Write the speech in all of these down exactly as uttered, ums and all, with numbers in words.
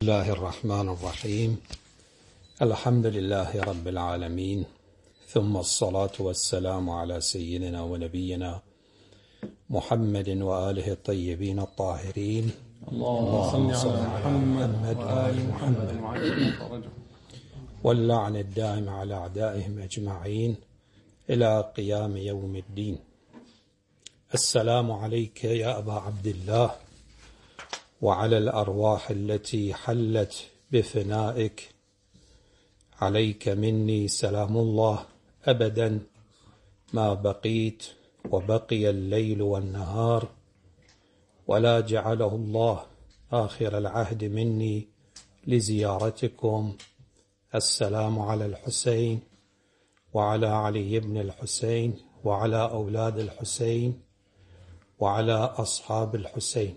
بسم الله الرحمن الرحيم. الحمد لله رب العالمين، ثم الصلاة والسلام على سيدنا ونبينا محمد وآله الطيبين الطاهرين. اللهم صل على محمد وآل محمد واللعن الدائم على أعدائهم أجمعين إلى قيام يوم الدين. السلام عليك يا أبا عبد الله، وعلى الأرواح التي حلت بفنائك، عليك مني سلام الله أبدا ما بقيت وبقي الليل والنهار، ولا جعله الله آخر العهد مني لزيارتكم. السلام على الحسين وعلى علي بن الحسين وعلى أولاد الحسين وعلى أصحاب الحسين.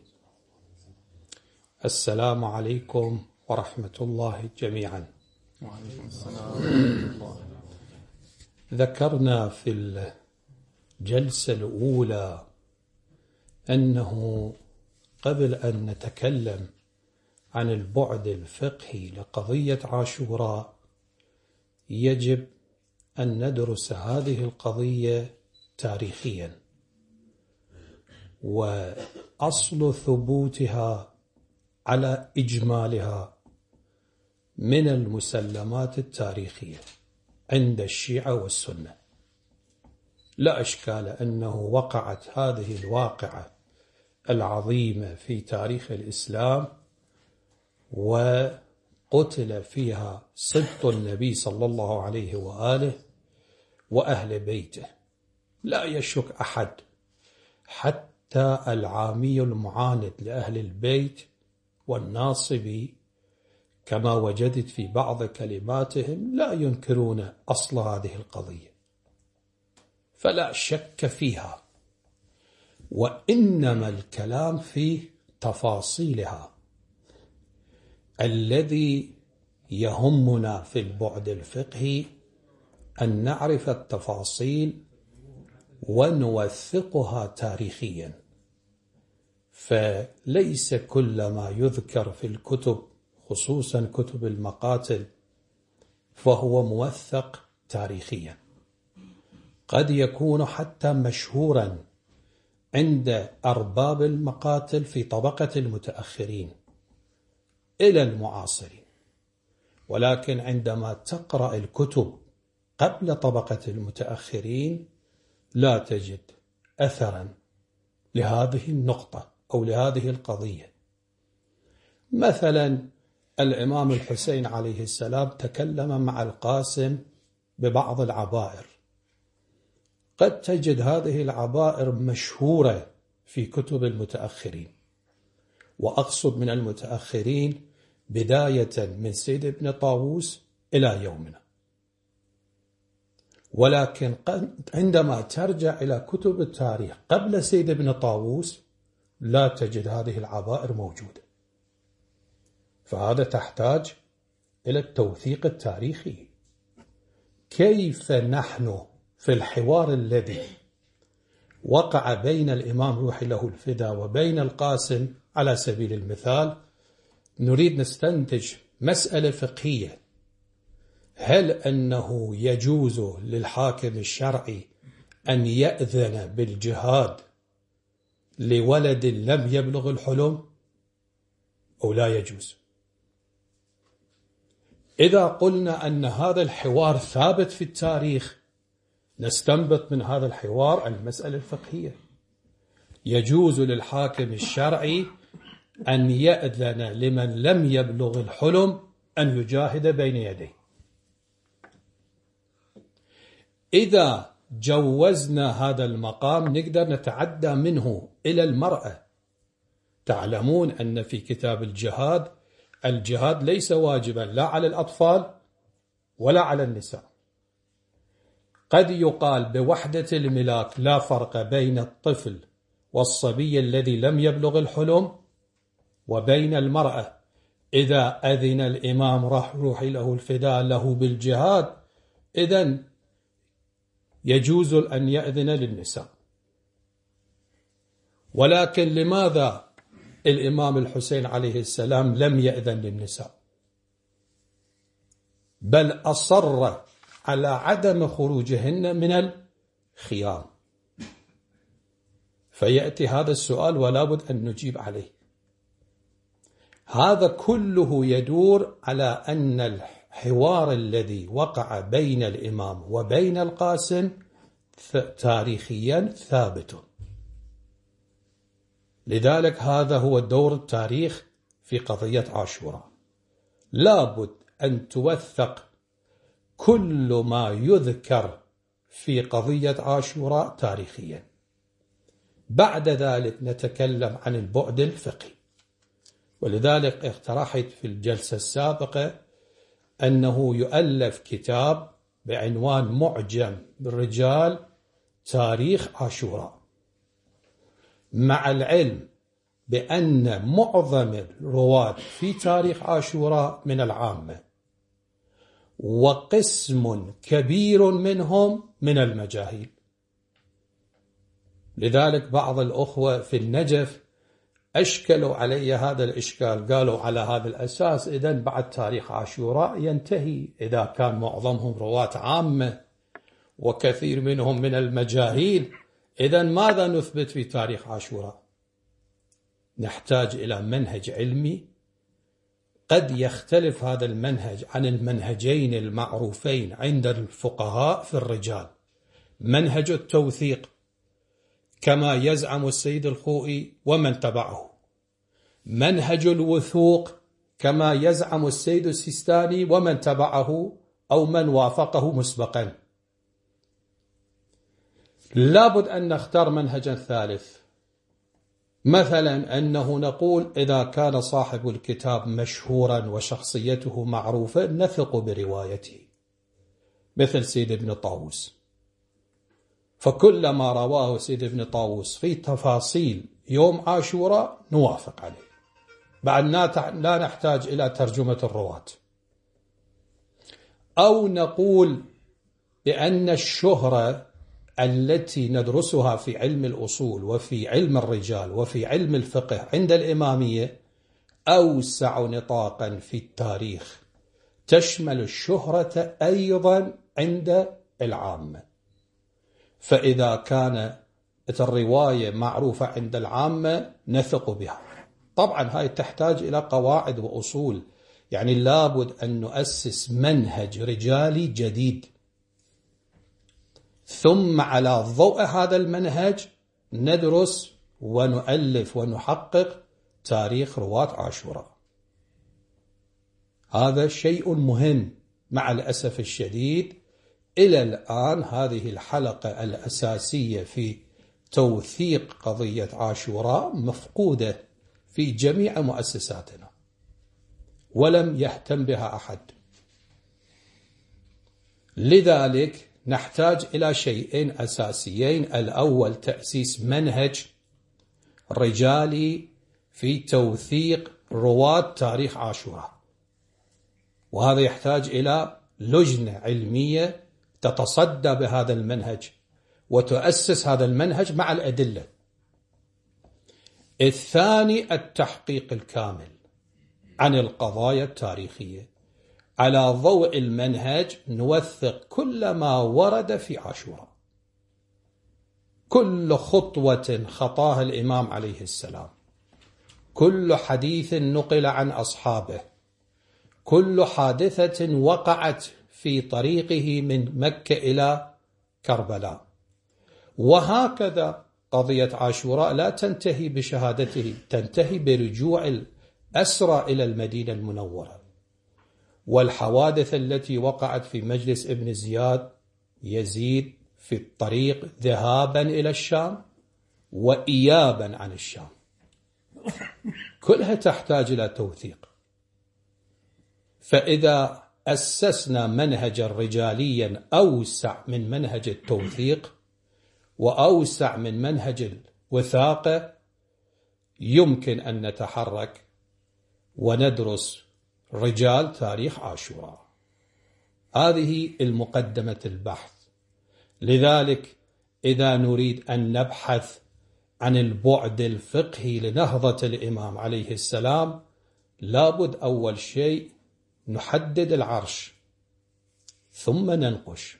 السلام عليكم ورحمة الله جميعا. وعليكم السلام ورحمة الله. ذكرنا في الجلسة الأولى أنه قبل أن نتكلم عن البعد الفقهي لقضية عاشوراء يجب أن ندرس هذه القضية تاريخيا، وأصل ثبوتها على إجمالها من المسلمات التاريخية عند الشيعة والسنة. لا إشكال أنه وقعت هذه الواقعة العظيمة في تاريخ الإسلام، وقتل فيها سبط النبي صلى الله عليه وآله وأهل بيته. لا يشك أحد، حتى العامي المعاند لأهل البيت والناصبي كما وجدت في بعض كلماتهم لا ينكرون أصل هذه القضية، فلا شك فيها، وإنما الكلام في تفاصيلها. الذي يهمنا في البعد الفقهي أن نعرف التفاصيل ونوثقها تاريخيا، فليس كل ما يذكر في الكتب خصوصا كتب المقاتل فهو موثق تاريخيا. قد يكون حتى مشهورا عند أرباب المقاتل في طبقة المتأخرين إلى المعاصرين، ولكن عندما تقرأ الكتب قبل طبقة المتأخرين لا تجد أثرا لهذه النقطة أو لهذه القضية. مثلا الإمام الحسين عليه السلام تكلم مع القاسم ببعض العبائر، قد تجد هذه العبائر مشهورة في كتب المتأخرين، وأقصد من المتأخرين بداية من سيد ابن طاووس إلى يومنا. ولكن عندما ترجع إلى كتب التاريخ قبل سيد ابن طاووس لا تجد هذه العبائر موجودة، فهذا تحتاج إلى التوثيق التاريخي. كيف نحن في الحوار الذي وقع بين الإمام روحي له الفدا وبين القاسم على سبيل المثال نريد نستنتج مسألة فقهية، هل أنه يجوز للحاكم الشرعي أن يأذن بالجهاد لولد لم يبلغ الحلم أو لا يجوز؟ إذا قلنا أن هذا الحوار ثابت في التاريخ نستنبط من هذا الحوار المسألة الفقهية. يجوز للحاكم الشرعي أن يأذن لمن لم يبلغ الحلم أن يجاهد بين يديه. إذا جوزنا هذا المقام نقدر نتعدى منه إلى المرأة. تعلمون أن في كتاب الجهاد الجهاد ليس واجبا لا على الأطفال ولا على النساء. قد يقال بوحدة الملاك لا فرق بين الطفل والصبي الذي لم يبلغ الحلم وبين المرأة. إذا أذن الإمام روحي له الفداء له بالجهاد إذن يجوز أن يأذن للنساء. ولكن لماذا الإمام الحسين عليه السلام لم يأذن للنساء، بل أصر على عدم خروجهن من الخيام. فيأتي هذا السؤال ولا بد أن نجيب عليه. هذا كله يدور على أن الحوار الذي وقع بين الإمام وبين القاسم تاريخيا ثابت. لذلك هذا هو دور التاريخ في قضية عاشوراء. لابد أن توثق كل ما يذكر في قضية عاشوراء تاريخيا. بعد ذلك نتكلم عن البعد الفقهي. ولذلك اقترحت في الجلسة السابقة أنه يؤلف كتاب بعنوان معجم بالرجال تاريخ عاشوراء، مع العلم بأن معظم الرواة في تاريخ عاشوراء من العامة، وقسم كبير منهم من المجاهيل. لذلك بعض الأخوة في النجف أشكلوا علي هذا الإشكال، قالوا على هذا الأساس إذن بعد تاريخ عاشوراء ينتهي إذا كان معظمهم رواة عامة وكثير منهم من المجاهيل، إذن ماذا نثبت في تاريخ عاشوراء؟ نحتاج إلى منهج علمي. قد يختلف هذا المنهج عن المنهجين المعروفين عند الفقهاء في الرجال، منهج التوثيق كما يزعم السيد الخوئي ومن تبعه، منهج الوثوق كما يزعم السيد السيستاني ومن تبعه أو من وافقه مسبقا. لابد أن نختار منهجا ثالث، مثلا أنه نقول إذا كان صاحب الكتاب مشهورا وشخصيته معروفة نثق بروايته، مثل سيد ابن طاووس، فكل ما رواه سيد ابن طاووس في تفاصيل يوم عاشوراء نوافق عليه، بعد لا نحتاج إلى ترجمة الرواة. أو نقول بأن الشهرة التي ندرسها في علم الأصول وفي علم الرجال وفي علم الفقه عند الإمامية أوسع نطاقا في التاريخ، تشمل الشهرة أيضا عند العامة. فإذا كانت الرواية معروفة عند العامة نثق بها. طبعا هاي تحتاج إلى قواعد وأصول، يعني لابد أن نؤسس منهج رجالي جديد، ثم على ضوء هذا المنهج ندرس ونؤلف ونحقق تاريخ رواة عاشوراء. هذا شيء مهم. مع الأسف الشديد إلى الآن هذه الحلقة الأساسية في توثيق قضية عاشوراء مفقودة في جميع مؤسساتنا ولم يهتم بها أحد. لذلك نحتاج إلى شيئين أساسيين: الأول تأسيس منهج رجالي في توثيق رواة تاريخ عاشوراء، وهذا يحتاج إلى لجنة علمية تتصدى بهذا المنهج وتؤسس هذا المنهج مع الأدلة. الثاني التحقيق الكامل عن القضايا التاريخية، على ضوء المنهج نوثق كل ما ورد في عاشوراء، كل خطوة خطاها الإمام عليه السلام، كل حديث نقل عن أصحابه، كل حادثة وقعت في طريقه من مكة إلى كربلاء. وهكذا قضية عاشوراء لا تنتهي بشهادته، تنتهي برجوع الأسرى إلى المدينة المنورة، والحوادث التي وقعت في مجلس ابن زياد يزيد في الطريق ذهابا إلى الشام وإيابا عن الشام، كلها تحتاج إلى توثيق. فإذا أسسنا منهجا رجاليا أوسع من منهج التوثيق وأوسع من منهج الوثاقة، يمكن أن نتحرك وندرس رجال تاريخ عاشوراء. هذه المقدمة البحث. لذلك إذا نريد أن نبحث عن البعد الفقهي لنهضة الإمام عليه السلام، لابد أول شيء نحدد العرش ثم ننقش.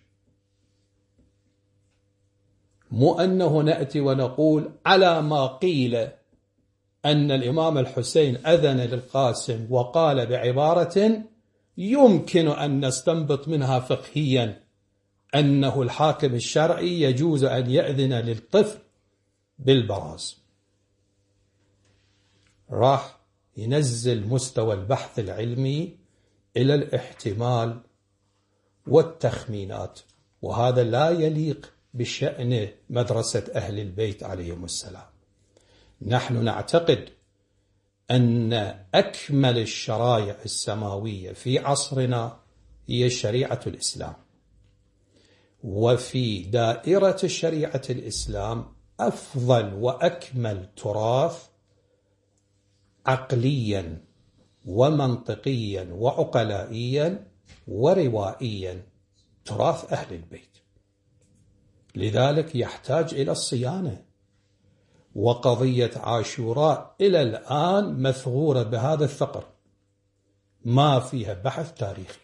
مو أنه نأتي ونقول على ما قيل أن الإمام الحسين أذن للقاسم وقال بعبارة يمكن أن نستنبط منها فقهيا أنه الحاكم الشرعي يجوز أن يأذن للطفل بالبراز. راح ينزل مستوى البحث العلمي إلى الاحتمال والتخمينات، وهذا لا يليق بشأن مدرسة أهل البيت عليهم السلام. نحن نعتقد أن أكمل الشرائع السماوية في عصرنا هي شريعة الإسلام، وفي دائرة شريعة الإسلام أفضل وأكمل تراث عقليا ومنطقيا وعقلائيا وروائيا تراث أهل البيت. لذلك يحتاج إلى الصيانة. وقضية عاشوراء إلى الآن مثغورة بهذا الثقر، ما فيها بحث تاريخي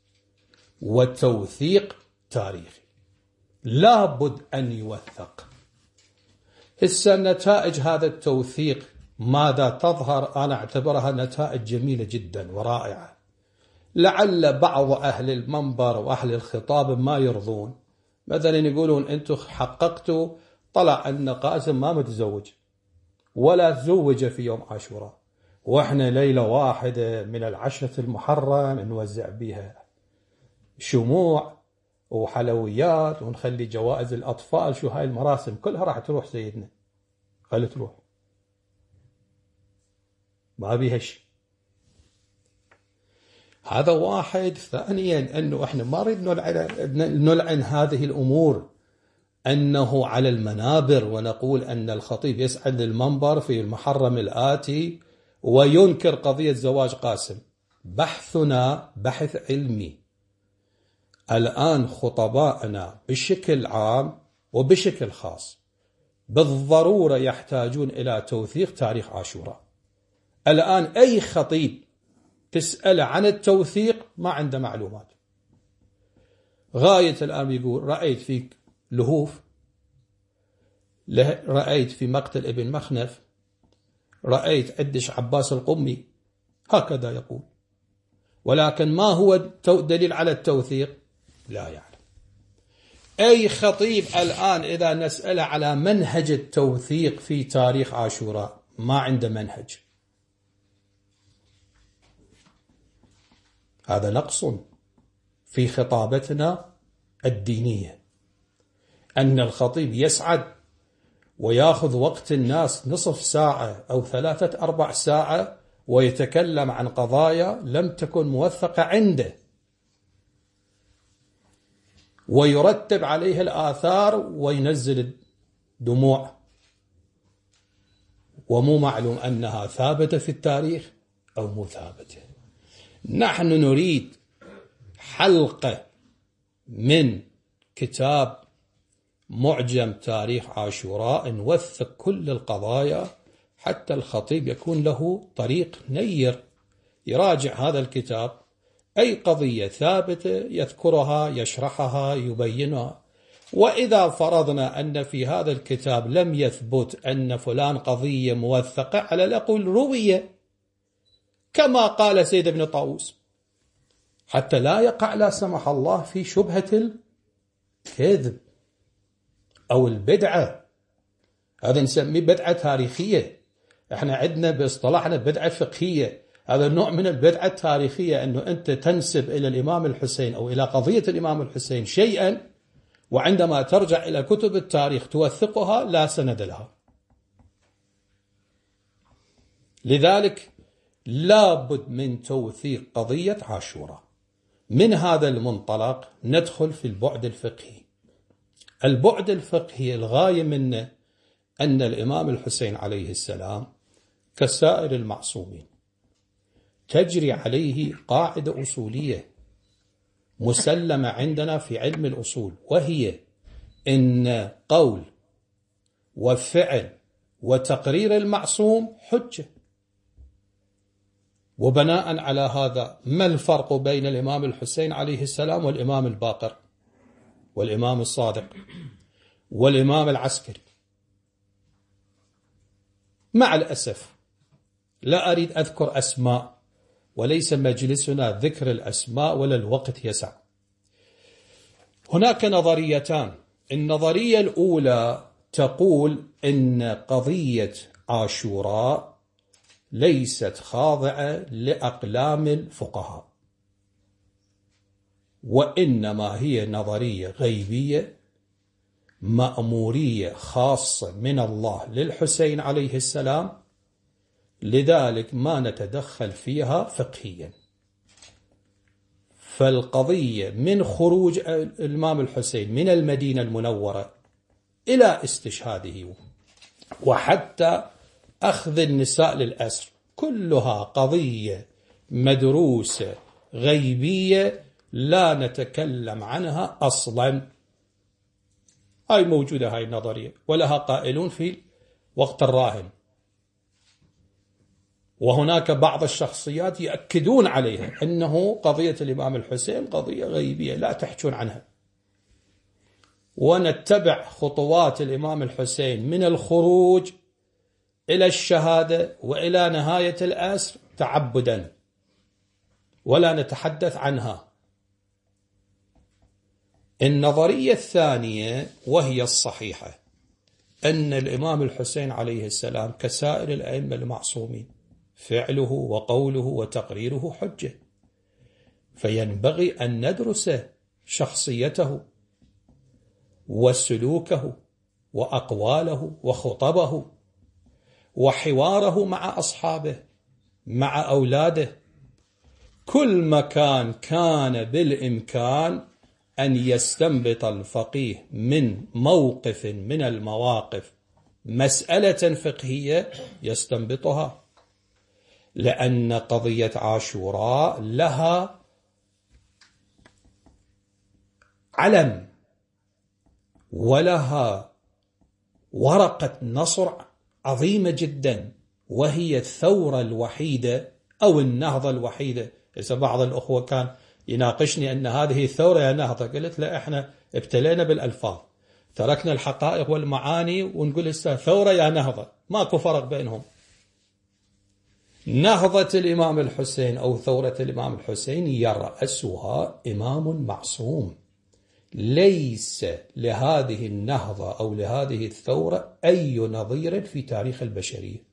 وتوثيق تاريخي، لابد أن يوثق. هسه نتائج هذا التوثيق ماذا تظهر؟ أنا أعتبرها نتائج جميلة جدا ورائعة. لعل بعض أهل المنبر وأهل الخطاب ما يرضون، مثلا يقولون أنتم حققتوا طلع أن قاسم ما متزوج ولا تزوج في يوم عاشوراء، وإحنا ليلة واحدة من العشرة المحرم نوزع بها شموع وحلويات ونخلي جوائز الأطفال. شو هاي المراسم كلها راح تروح سيدنا، خلي تروح، ما بيها شيء. هذا واحد. ثانيا أنه إحنا ما نريد نلعن, نلعن هذه الأمور، أنه على المنابر ونقول أن الخطيب يسعد للمنبر في المحرم الآتي وينكر قضية زواج قاسم. بحثنا بحث علمي. الآن خطباءنا بشكل عام وبشكل خاص بالضرورة يحتاجون إلى توثيق تاريخ عاشوراء. الآن أي خطيب تسأل عن التوثيق ما عنده معلومات. غاية الآن يقول رأيت في لهوف، رأيت في مقتل ابن مخنف، رأيت عدش عباس القمي، هكذا يقول، ولكن ما هو دليل على التوثيق؟ لا يعلم. أي خطيب الآن إذا نسأل على منهج التوثيق في تاريخ عاشوراء ما عنده منهج. هذا نقص في خطابتنا الدينية، أن الخطيب يسعد ويأخذ وقت الناس نصف ساعة أو ثلاثة أربع ساعة ويتكلم عن قضايا لم تكن موثقة عنده، ويرتب عليه الآثار وينزل دموع، ومو معلوم أنها ثابتة في التاريخ أو مو ثابتة. نحن نريد حلقة من كتاب معجم تاريخ عاشوراء نوثق كل القضايا حتى الخطيب يكون له طريق نير يراجع هذا الكتاب، أي قضية ثابتة يذكرها يشرحها يبينها. وإذا فرضنا أن في هذا الكتاب لم يثبت أن فلان قضية موثقة، على الأقل روية كما قال سيد ابن طاووس، حتى لا يقع لا سمح الله في شبهة الكذب أو البدعة. هذا نسميه بدعة تاريخية. احنا عندنا باصطلاحنا بدعة فقهية. هذا نوع من البدعة التاريخية، أنه أنت تنسب إلى الإمام الحسين أو إلى قضية الإمام الحسين شيئا، وعندما ترجع إلى كتب التاريخ توثقها لا سند لها. لذلك لابد من توثيق قضية عاشوراء. من هذا المنطلق ندخل في البعد الفقهي. البعد الفقهي الغاية منه أن الإمام الحسين عليه السلام كسائر المعصومين تجري عليه قاعدة أصولية مسلمة عندنا في علم الأصول، وهي إن قول وفعل وتقرير المعصوم حجة. وبناء على هذا ما الفرق بين الإمام الحسين عليه السلام والإمام الباقر والإمام الصادق والإمام العسكري؟ مع الأسف لا أريد أذكر أسماء، وليس مجلسنا ذكر الأسماء ولا الوقت يسع. هناك نظريتان. النظرية الأولى تقول إن قضية عاشوراء ليست خاضعة لأقلام الفقهاء، وإنما هي نظرية غيبية مأمورية خاصة من الله للحسين عليه السلام، لذلك ما نتدخل فيها فقهيا. فالقضية من خروج الإمام الحسين من المدينة المنورة إلى استشهاده وحتى أخذ النساء للأسر كلها قضية مدروسة غيبية لا نتكلم عنها أصلا. هاي موجودة هاي النظرية ولها قائلون في وقت الراهن، وهناك بعض الشخصيات يأكدون عليها أنه قضية الإمام الحسين قضية غيبية لا تحجون عنها، ونتبع خطوات الإمام الحسين من الخروج إلى الشهادة وإلى نهاية الأسر تعبدا ولا نتحدث عنها. النظرية الثانية وهي الصحيحة أن الإمام الحسين عليه السلام كسائر الأئمة المعصومين فعله وقوله وتقريره حجة، فينبغي أن ندرس شخصيته وسلوكه وأقواله وخطبه وحواره مع أصحابه مع أولاده. كل مكان كان بالإمكان أن يستنبط الفقيه من موقف من المواقف مسألة فقهية يستنبطها، لأن قضية عاشوراء لها علم ولها ورقة نصر عظيمة جدا، وهي الثورة الوحيدة أو النهضة الوحيدة. إذا بعض الأخوة كان يناقشني أن هذه الثورة يا نهضة، قلت لا، إحنا ابتلينا بالألفاظ، تركنا الحقائق والمعاني ونقول ثورة يا نهضة، ماكو فرق بينهم. نهضة الإمام الحسين أو ثورة الإمام الحسين يرأسها إمام معصوم، ليس لهذه النهضة أو لهذه الثورة أي نظير في تاريخ البشرية.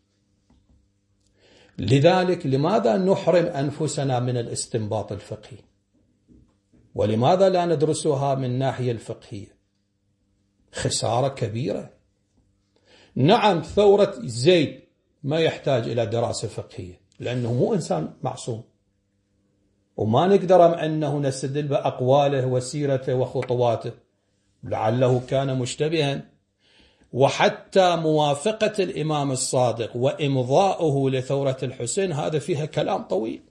لذلك لماذا نحرم أنفسنا من الاستنباط الفقهي؟ ولماذا لا ندرسها من الناحية الفقهية؟ خسارة كبيرة. نعم، ثورة زيد ما يحتاج إلى دراسة فقهية لأنه مو إنسان معصوم، وما نقدر أنه نستدل بأقواله وسيرته وخطواته، لعله كان مشتبها. وحتى موافقة الإمام الصادق وإمضاؤه لثورة الحسين هذا فيها كلام طويل،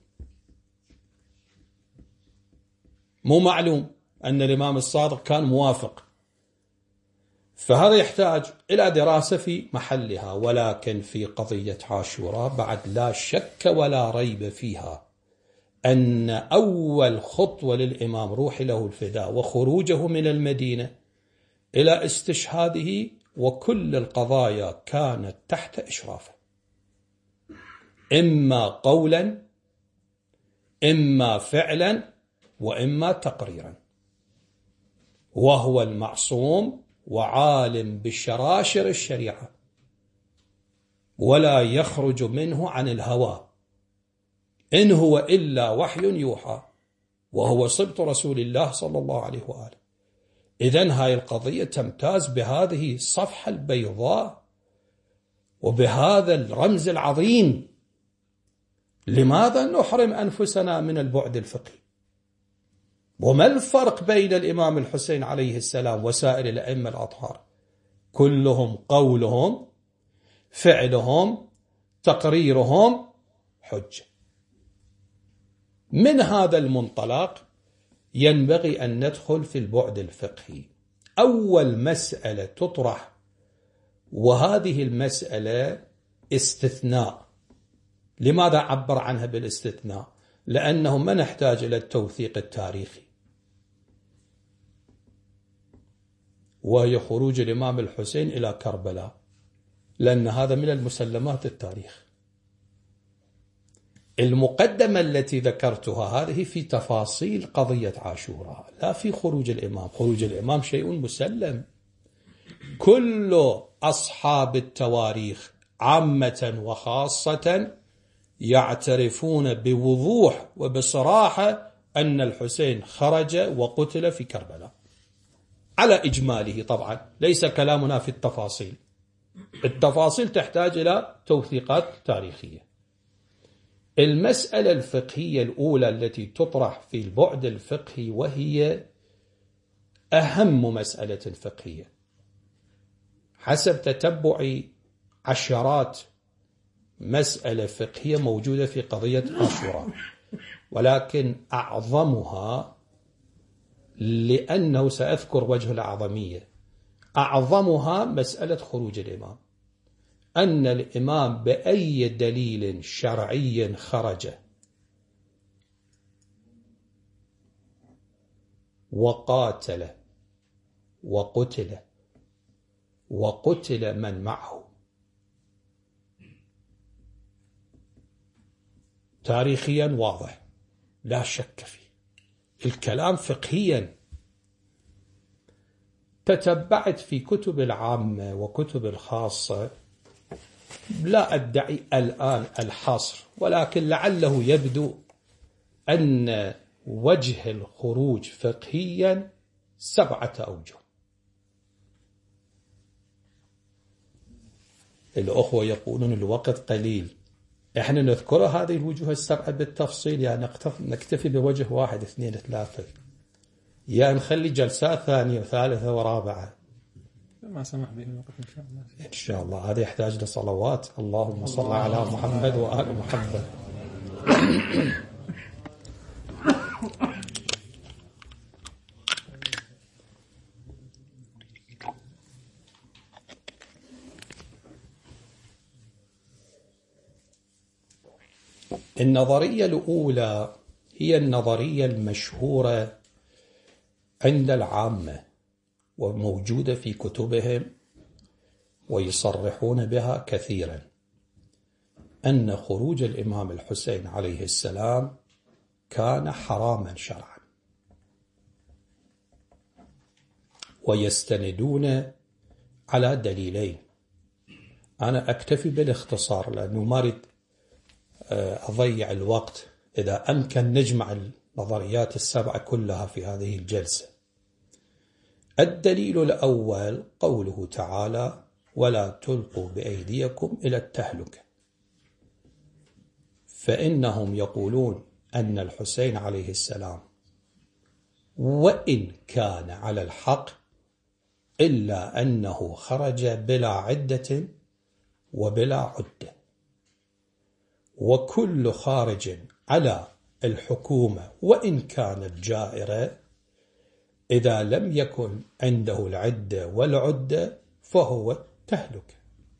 مو معلوم أن الإمام الصادق كان موافق، فهذا يحتاج إلى دراسة في محلها. ولكن في قضية عاشوراء بعد لا شك ولا ريب فيها أن أول خطوة للإمام روح له الفداء وخروجه من المدينة إلى استشهاده، وكل القضايا كانت تحت إشرافه، إما قولا إما فعلا وإما تقريرا، وهو المعصوم وعالم بشراشر الشريعة ولا يخرج منه عن الهوى، إن هو إلا وحي يوحى، وهو صبت رسول الله صلى الله عليه وآله. إذن هاي القضية تمتاز بهذه الصفحة البيضاء وبهذا الرمز العظيم. لماذا نحرم أنفسنا من البعد الفقهي؟ وما الفرق بين الإمام الحسين عليه السلام وسائر الأئمة الأطهار؟ كلهم قولهم فعلهم تقريرهم حجة. من هذا المنطلق ينبغي أن ندخل في البعد الفقهي. أول مسألة تطرح وهذه المسألة استثناء. لماذا عبر عنها بالاستثناء؟ لأنه ما نحتاج إلى التوثيق التاريخي، وهي خروج الإمام الحسين إلى كربلاء، لأن هذا من المسلمات التاريخ. المقدمة التي ذكرتها هذه في تفاصيل قضية عاشوراء، لا في خروج الإمام. خروج الإمام شيء مسلم، كل أصحاب التواريخ عامة وخاصة يعترفون بوضوح وبصراحة أن الحسين خرج وقتل في كربلاء على إجماله. طبعا ليس كلامنا في التفاصيل، التفاصيل تحتاج إلى توثيقات تاريخية. المسألة الفقهية الأولى التي تطرح في البعد الفقهي، وهي أهم مسألة فقهية حسب تتبع عشرات مسألة فقهية موجودة في قضية عاشوراء، ولكن أعظمها، لأنه سأذكر وجه الأعظمية، أعظمها مسألة خروج الإمام. أن الإمام بأي دليل شرعي خرج وقاتل وقتل وقتل من معه، تاريخيا واضح لا شك فيه، الكلام فقهيا. تتبعت في كتب العامة وكتب الخاصة، لا أدعي الآن الحصر، ولكن لعله يبدو أن وجه الخروج فقهيا سبعة أوجه. الأخوة يقولون الوقت قليل، احنا نذكر هذه الوجوه السبعة بالتفصيل، يعني نكتفي بوجه واحد اثنين ثلاثة، يا يعني نخلي جلسات ثانية وثالثة ورابعة ما سمح به الوقت إن شاء الله. إن شاء الله. هذا يحتاج لصلوات. اللهم صل على محمد وآل محمد. النظرية الأولى هي النظرية المشهورة عند العامة وموجودة في كتبهم ويصرحون بها كثيرا، أن خروج الإمام الحسين عليه السلام كان حراما شرعا، ويستندون على دليلين. أنا أكتفي بالاختصار لأنه ما أريد أضيع الوقت، إذا أمكن نجمع النظريات السبعة كلها في هذه الجلسة. الدليل الأول قوله تعالى: ولا تلقوا بأيديكم إلى التهلكة، فإنهم يقولون أن الحسين عليه السلام وإن كان على الحق إلا أنه خرج بلا عدة وبلا عدة، وكل خارج على الحكومة وإن كانت جائرة إذا لم يكن عنده العدة والعدة فهو تهلكة،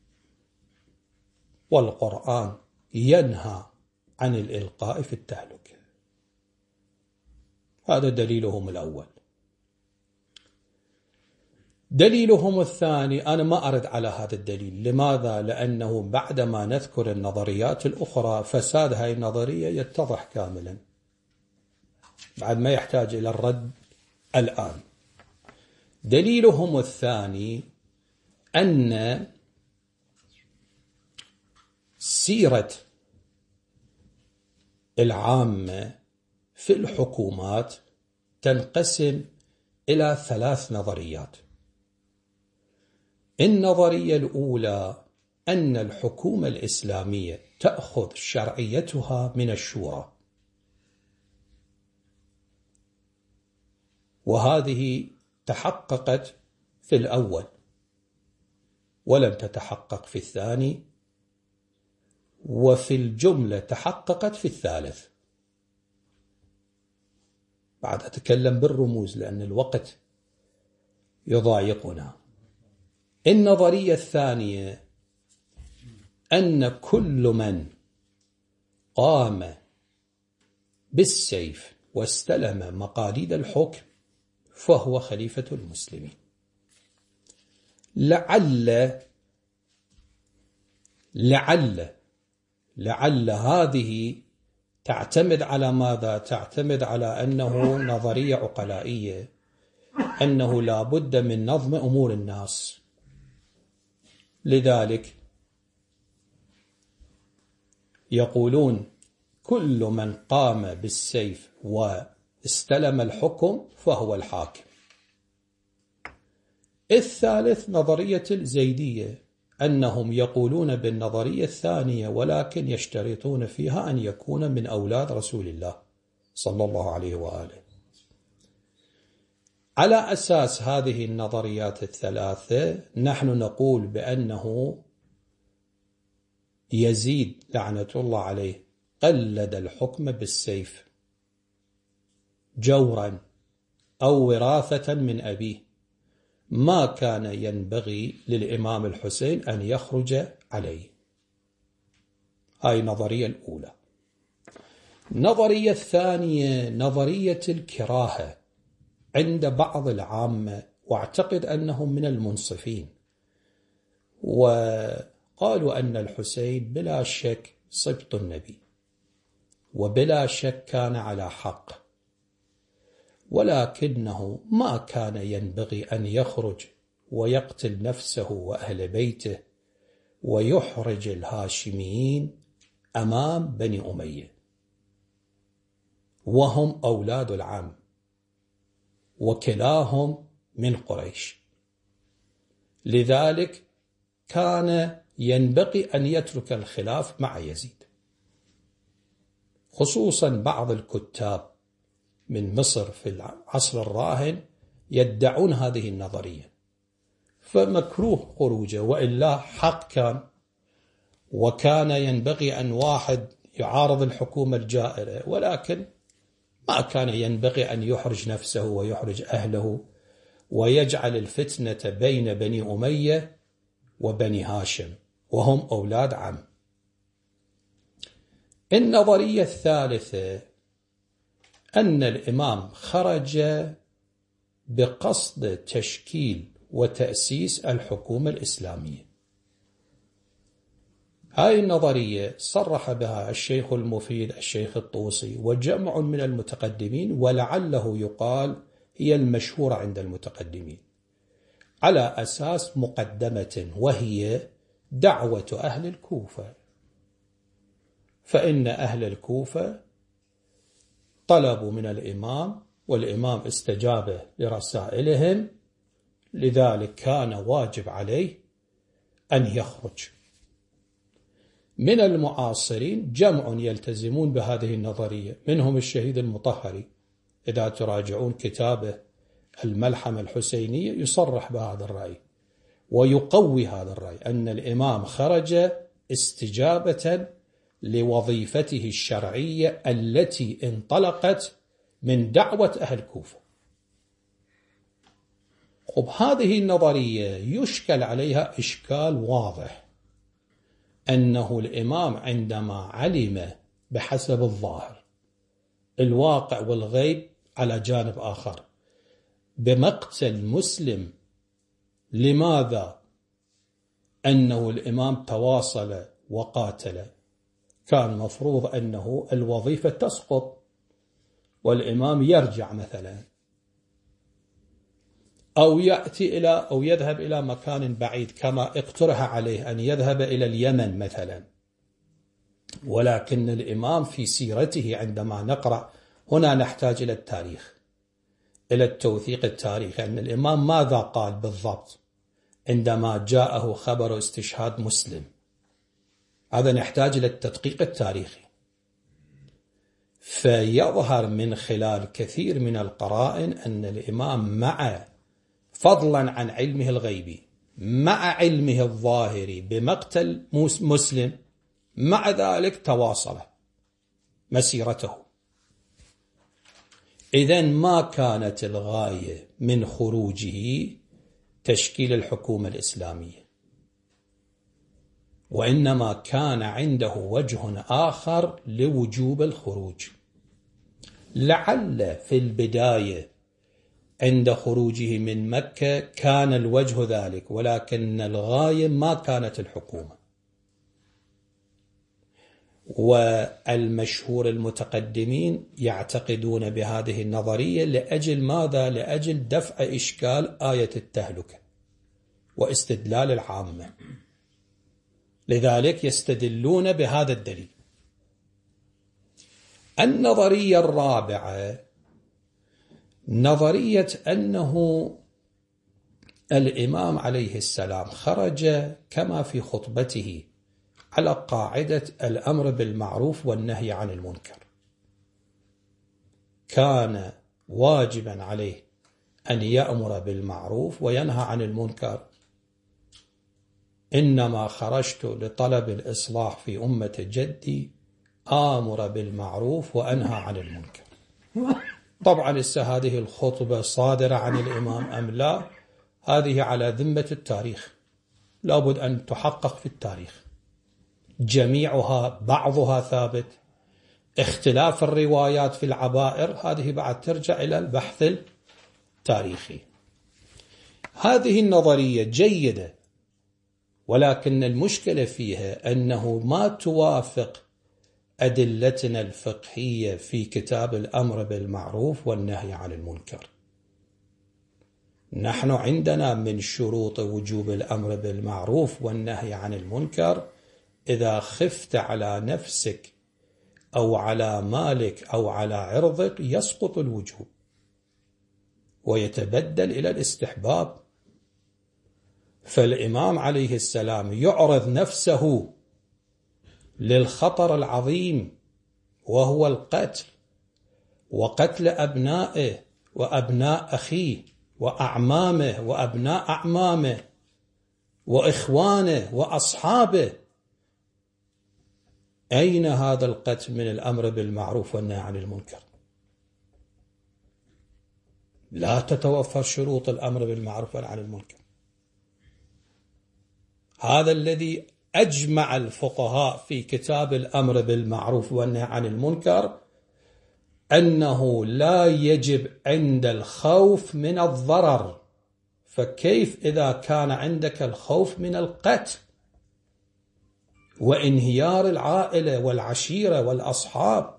والقرآن ينهى عن الإلقاء في التهلكة. هذا دليلهم الأول. دليلهم الثاني أنا ما أرد على هذا الدليل. لماذا؟ لأنه بعدما نذكر النظريات الأخرى فساد هذه النظرية يتضح كاملا، بعد ما يحتاج إلى الرد الآن. دليلهم الثاني أن سيرة العامة في الحكومات تنقسم إلى ثلاث نظريات. النظرية الأولى أن الحكومة الإسلامية تأخذ شرعيتها من الشورى، وهذه تحققت في الأول ولم تتحقق في الثاني، وفي الجملة تحققت في الثالث. بعد أتكلم بالرموز لأن الوقت يضايقنا. النظرية الثانية أن كل من قام بالسيف واستلم مقاليد الحكم فهو خليفة المسلمين. لعل لعل لعل هذه تعتمد على ماذا؟ تعتمد على أنه نظرية عقلائية، أنه لا بد من نظم أمور الناس. لذلك يقولون كل من قام بالسيف واستلم الحكم فهو الحاكم. الثالث نظرية الزيدية، أنهم يقولون بالنظرية الثانية ولكن يشترطون فيها أن يكون من أولاد رسول الله صلى الله عليه وآله. على أساس هذه النظريات الثلاثة نحن نقول بأنه يزيد لعنة الله عليه قلد الحكم بالسيف جورا أو وراثة من أبيه، ما كان ينبغي للإمام الحسين أن يخرج عليه. هاي النظرية الأولى. النظرية الثانية نظرية الكراهة عند بعض العامة، واعتقد أنهم من المنصفين، وقالوا أن الحسين بلا شك سبط النبي وبلا شك كان على حق، ولكنه ما كان ينبغي أن يخرج ويقتل نفسه وأهل بيته ويحرج الهاشميين أمام بني أمية وهم أولاد العم وكلاهم من قريش. لذلك كان ينبغي أن يترك الخلاف مع يزيد. خصوصا بعض الكتاب من مصر في العصر الراهن يدعون هذه النظرية، فمكروه خروجه، وإلا حق كان، وكان ينبغي أن واحد يعارض الحكومة الجائرة، ولكن ما كان ينبغي أن يحرج نفسه ويحرج أهله ويجعل الفتنة بين بني أمية وبني هاشم وهم أولاد عم. النظرية الثالثة أن الإمام خرج بقصد تشكيل وتأسيس الحكومة الإسلامية. هاي النظرية صرح بها الشيخ المفيد الشيخ الطوسي وجمع من المتقدمين، ولعله يقال هي المشهورة عند المتقدمين، على أساس مقدمة وهي دعوة أهل الكوفة. فإن أهل الكوفة طلبوا من الإمام والإمام استجاب لرسائلهم، لذلك كان واجب عليه أن يخرج. من المعاصرين جمع يلتزمون بهذه النظرية، منهم الشهيد المطهري، إذا تراجعون كتابه الملحمة الحسينية يصرح بهذا الرأي ويقوي هذا الرأي، أن الإمام خرج استجابة لوظيفته الشرعية التي انطلقت من دعوة أهل كوفة. خب هذه النظرية يشكل عليها إشكال واضح، أنه الإمام عندما علم بحسب الظاهر الواقع والغيب على جانب آخر بمقتل مسلم، لماذا؟ أنه الإمام تواصل وقاتل، كان مفروض أنه الوظيفة تسقط والإمام يرجع مثلا، أو يأتي إلى أو يذهب إلى مكان بعيد كما اقترح عليه أن يذهب إلى اليمن مثلا. ولكن الإمام في سيرته عندما نقرأ هنا نحتاج إلى التاريخ، إلى التوثيق التاريخي، أن الإمام ماذا قال بالضبط عندما جاءه خبر استشهاد مسلم. هذا نحتاج إلى التدقيق التاريخي. فيظهر من خلال كثير من القرائن أن الإمام مع فضلا عن علمه الغيبي مع علمه الظاهري بمقتل مسلم، مع ذلك تواصل مسيرته. إذن ما كانت الغاية من خروجه تشكيل الحكومة الإسلامية، وإنما كان عنده وجه آخر لوجوب الخروج. لعل في البداية عند خروجه من مكة كان الوجه ذلك، ولكن الغاية ما كانت الحكومة. والمشهور المتقدمين يعتقدون بهذه النظرية لأجل ماذا؟ لأجل دفع إشكال آية التهلكة واستدلال العامة، لذلك يستدلون بهذا الدليل. النظرية الرابعة نظرية أنه الإمام عليه السلام خرج كما في خطبته على قاعدة الأمر بالمعروف والنهي عن المنكر، كان واجبا عليه أن يأمر بالمعروف وينهى عن المنكر. إنما خرجت لطلب الإصلاح في أمة جدي آمر بالمعروف وأنهى عن المنكر. طبعا لسه هذه الخطبة صادرة عن الإمام أم لا، هذه على ذمة التاريخ، لابد أن تحقق في التاريخ. جميعها بعضها ثابت، اختلاف الروايات في العبائر هذه بعد ترجع إلى البحث التاريخي. هذه النظرية جيدة، ولكن المشكلة فيها أنه ما توافق أدلتنا الفقهية في كتاب الأمر بالمعروف والنهي عن المنكر. نحن عندنا من شروط وجوب الأمر بالمعروف والنهي عن المنكر: إذا خفت على نفسك أو على مالك أو على عرضك يسقط الوجوب ويتبدل إلى الاستحباب. فالإمام عليه السلام يعرض نفسه للخطر العظيم وهو القتل، وقتل أبنائه وأبناء أخيه وأعمامه وأبناء أعمامه وإخوانه وأصحابه. أين هذا القتل من الأمر بالمعروف والنهي عن المنكر؟ لا تتوفر شروط الأمر بالمعروف والنهي عن المنكر. هذا الذي أجمع الفقهاء في كتاب الأمر بالمعروف والنهي عن المنكر أنه لا يجب عند الخوف من الضرر، فكيف إذا كان عندك الخوف من القتل وانهيار العائلة والعشيرة والأصحاب؟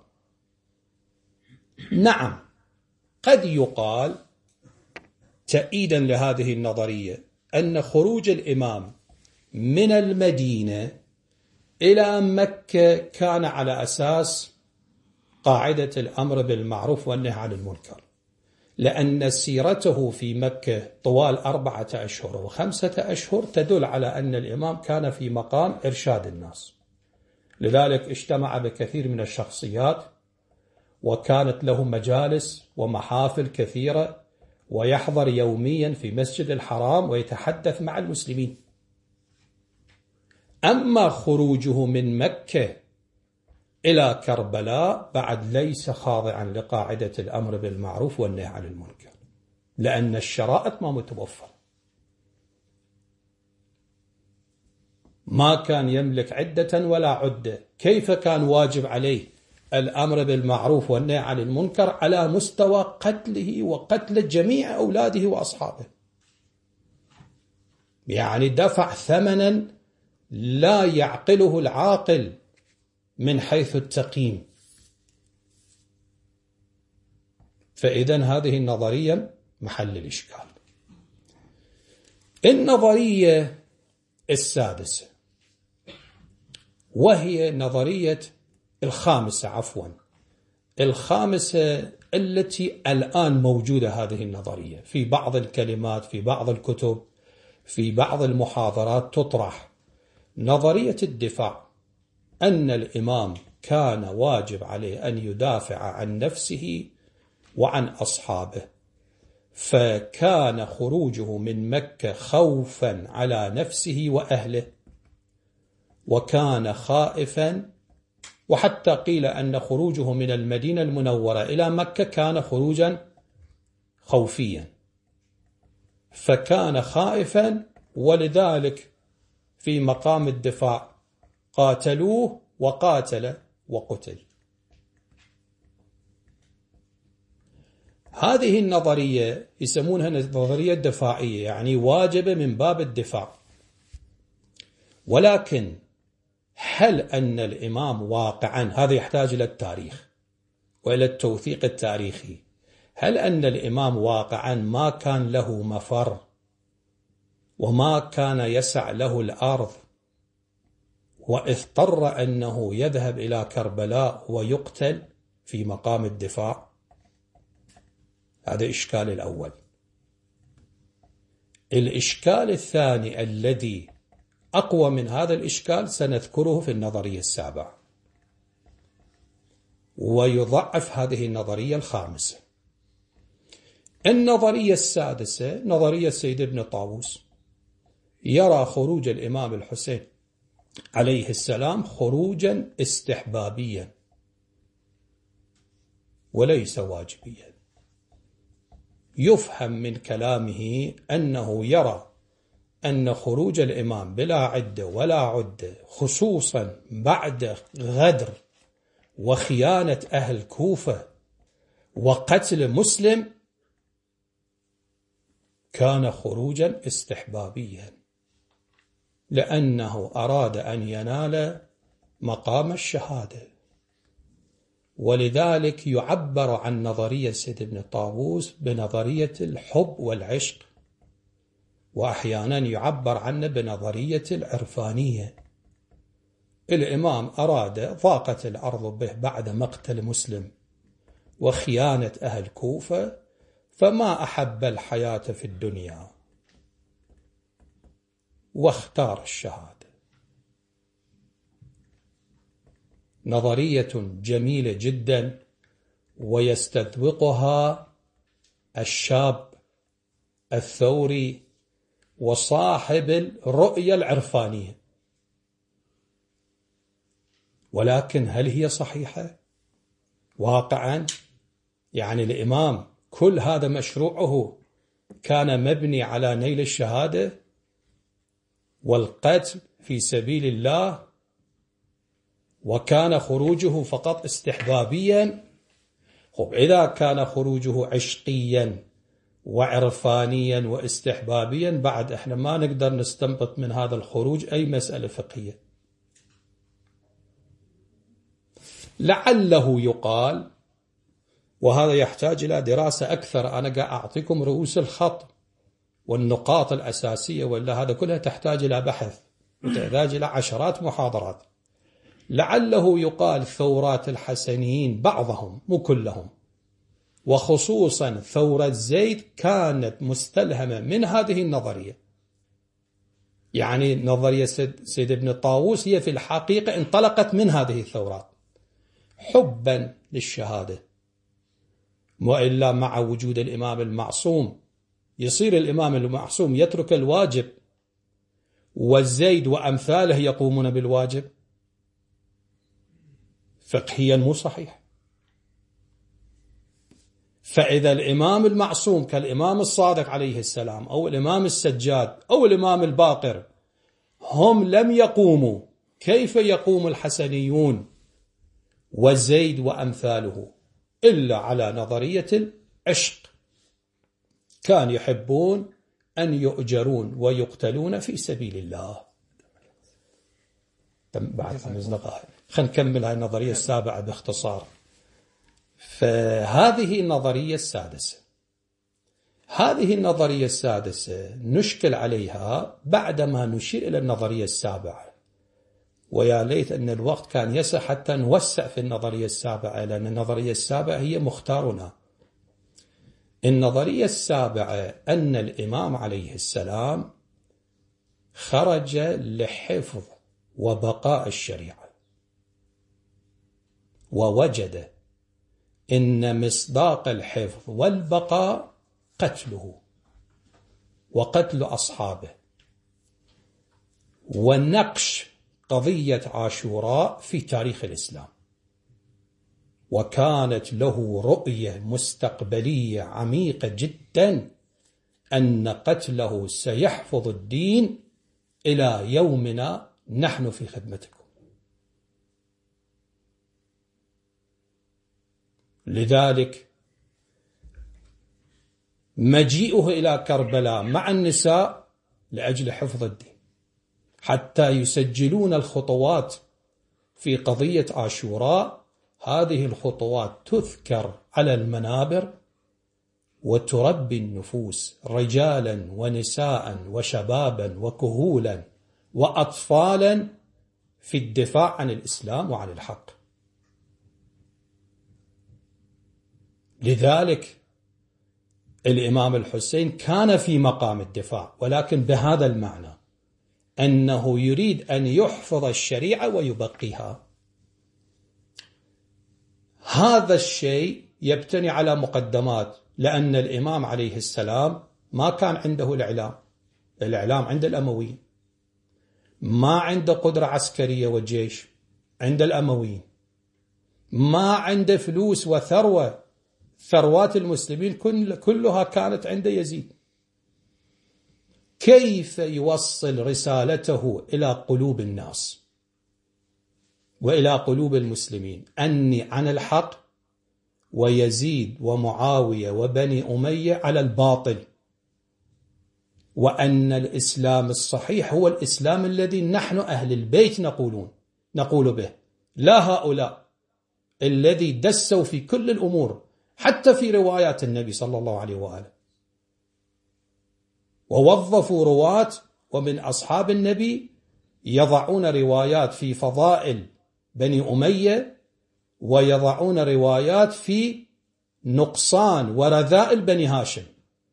نعم، قد يقال تأييدا لهذه النظرية أن خروج الإمام من المدينة إلى مكة كان على أساس قاعدة الأمر بالمعروف والنهي عن المنكر، لأن سيرته في مكة طوال أربعة أشهر وخمسة أشهر تدل على أن الإمام كان في مقام إرشاد الناس. لذلك اجتمع بكثير من الشخصيات، وكانت له مجالس ومحافل كثيرة، ويحضر يوميا في مسجد الحرام ويتحدث مع المسلمين. أما خروجه من مكة إلى كربلاء بعد ليس خاضعا لقاعدة الأمر بالمعروف والنهي عن المنكر، لأن الشرائط ما متوفرة. ما كان يملك عدة ولا عدة، كيف كان واجب عليه الأمر بالمعروف والنهي عن المنكر على مستوى قتله وقتل جميع أولاده وأصحابه؟ يعني دفع ثمنا لا يعقله العاقل من حيث التقييم. فإذن هذه النظرية محل الإشكال. النظرية السادسة وهي نظرية الخامسة عفوا الخامسة التي الآن موجودة هذه النظرية في بعض الكلمات، في بعض الكتب، في بعض المحاضرات تطرح. نظرية الدفاع، أن الإمام كان واجب عليه أن يدافع عن نفسه وعن أصحابه، فكان خروجه من مكة خوفا على نفسه وأهله، وكان خائفا. وحتى قيل أن خروجه من المدينة المنورة إلى مكة كان خروجا خوفيا. فكان خائفا، ولذلك في مقام الدفاع قاتلوه وقاتل وقتل. هذه النظرية يسمونها نظرية دفاعية، يعني واجبة من باب الدفاع. ولكن هل أن الإمام واقعا، هذا يحتاج إلى التاريخ وإلى التوثيق التاريخي، هل أن الإمام واقعا ما كان له مفر وما كان يسع له الأرض واضطر أنه يذهب إلى كربلاء ويقتل في مقام الدفاع؟ هذا إشكال الأول. الإشكال الثاني الذي أقوى من هذا الإشكال سنذكره في النظرية السابعة، ويضعف هذه النظرية الخامسة. النظرية السادسة نظرية سيد ابن طاووس، يرى خروج الإمام الحسين عليه السلام خروجا استحبابيا وليس واجبيا. يفهم من كلامه أنه يرى أن خروج الإمام بلا عدة ولا عدة، خصوصا بعد غدر وخيانة أهل كوفة وقتل مسلم، كان خروجا استحبابيا، لأنه أراد أن ينال مقام الشهادة. ولذلك يعبر عن نظرية سيد ابن طاووس بنظرية الحب والعشق، وأحيانا يعبر عنه بنظرية العرفانية. الإمام أراد، ضاقت الأرض به بعد مقتل مسلم وخيانة أهل كوفة، فما أحب الحياة في الدنيا واختار الشهادة. نظرية جميلة جدا، ويستذوقها الشاب الثوري وصاحب الرؤية العرفانية. ولكن هل هي صحيحة واقعا؟ يعني الإمام كل هذا مشروعه كان مبني على نيل الشهادة والقتل في سبيل الله، وكان خروجه فقط استحبابيا؟ خب إذا كان خروجه عشقيا وعرفانيا واستحبابيا، بعد احنا ما نقدر نستنبط من هذا الخروج أي مسألة فقهية. لعله يقال، وهذا يحتاج إلى دراسة أكثر، أنا قاعد أعطيكم رؤوس الخط والنقاط الأساسية، ولا هذا كلها تحتاج إلى بحث وتحتاج إلى عشرات محاضرات. لعله يقال ثورات الحسنيين بعضهم مو كلهم، وخصوصا ثورة زيد، كانت مستلهمة من هذه النظرية. يعني نظرية سيد ابن طاووس هي في الحقيقة انطلقت من هذه الثورات حبا للشهادة، وإلا مع وجود الإمام المعصوم يصير الإمام المعصوم يترك الواجب والزيد وأمثاله يقومون بالواجب؟ فقهيا مو صحيح. فإذا الإمام المعصوم كالإمام الصادق عليه السلام أو الإمام السجاد أو الإمام الباقر هم لم يقوموا، كيف يقوم الحسنيون وزيد وأمثاله إلا على نظرية العشق؟ كان يحبون أن يؤجرون ويقتلون في سبيل الله. بعد خمس دقائق خلينا نكمل هاي النظرية السابعة باختصار. فهذه النظرية السادسة، هذه النظرية السادسة نشكل عليها بعدما نشير إلى النظرية السابعة، ويا ليت أن الوقت كان يسع حتى نوسع في النظرية السابعة، لأن النظرية السابعة هي مختارنا. النظرية السابعة أن الإمام عليه السلام خرج لحفظ وبقاء الشريعة، ووجد إن مصداق الحفظ والبقاء قتله وقتل أصحابه، ونقش قضية عاشوراء في تاريخ الإسلام. وكانت له رؤية مستقبلية عميقة جدا أن قتله سيحفظ الدين إلى يومنا نحن في خدمتكم. لذلك مجيئه إلى كربلاء مع النساء لأجل حفظ الدين، حتى يسجلون الخطوات في قضية عاشوراء. هذه الخطوات تذكر على المنابر وتربي النفوس رجالا ونساء وشبابا وكهولا وأطفالا في الدفاع عن الإسلام وعن الحق. لذلك الإمام الحسين كان في مقام الدفاع، ولكن بهذا المعنى أنه يريد أن يحفظ الشريعة ويبقيها. هذا الشيء يبتني على مقدمات، لأن الإمام عليه السلام ما كان عنده الإعلام، الإعلام عند الأمويين، ما عنده قدرة عسكرية وجيش عند الأمويين، ما عنده فلوس وثروة، ثروات المسلمين كل كلها كانت عند يزيد. كيف يوصل رسالته إلى قلوب الناس وإلى قلوب المسلمين أني عن الحق ويزيد ومعاوية وبني أمية على الباطل، وأن الإسلام الصحيح هو الإسلام الذي نحن أهل البيت نقولون نقول به، لا هؤلاء الذي دسوا في كل الأمور حتى في روايات النبي صلى الله عليه وآله، ووظفوا رواة ومن أصحاب النبي يضعون روايات في فضائل بني أمية ويضعون روايات في نقصان ورذائل بني هاشم.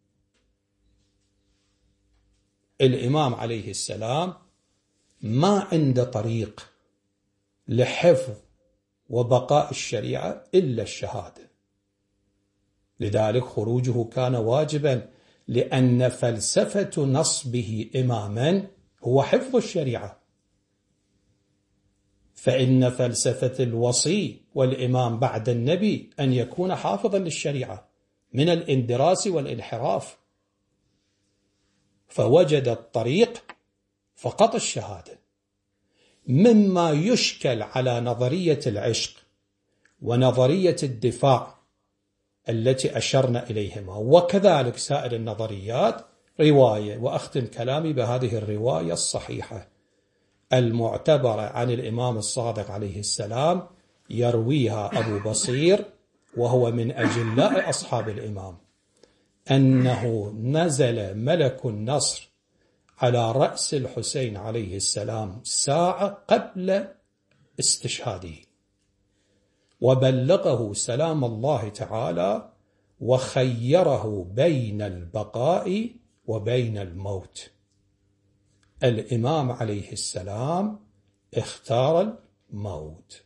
الإمام عليه السلام ما عنده طريق لحفظ وبقاء الشريعة إلا الشهادة. لذلك خروجه كان واجبا، لأن فلسفة نصبه إماما هو حفظ الشريعة. فإن فلسفة الوصي والإمام بعد النبي أن يكون حافظا للشريعة من الاندراس والانحراف، فوجد الطريق فقط الشهادة. مما يشكل على نظرية العشق ونظرية الدفاع التي أشرنا إليهما، وكذلك سائر النظريات، رواية، وأختم كلامي بهذه الرواية الصحيحة المعتبرة عن الإمام الصادق عليه السلام، يرويها أبو بصير وهو من أجلاء أصحاب الإمام، أنه نزل ملك النصر على رأس الحسين عليه السلام ساعة قبل استشهاده، وبلغه سلام الله تعالى وخيره بين البقاء وبين الموت. الإمام عليه السلام اختار الموت.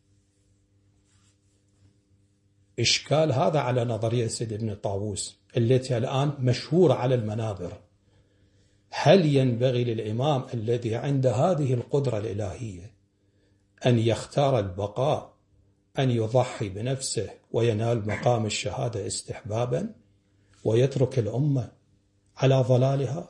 إشكال هذا على نظرية سيد ابن طاووس التي الآن مشهورة على المنابر. هل ينبغي للإمام الذي عند هذه القدرة الإلهية أن يختار البقاء أن يضحي بنفسه وينال مقام الشهادة استحبابا ويترك الأمة على ضلالها؟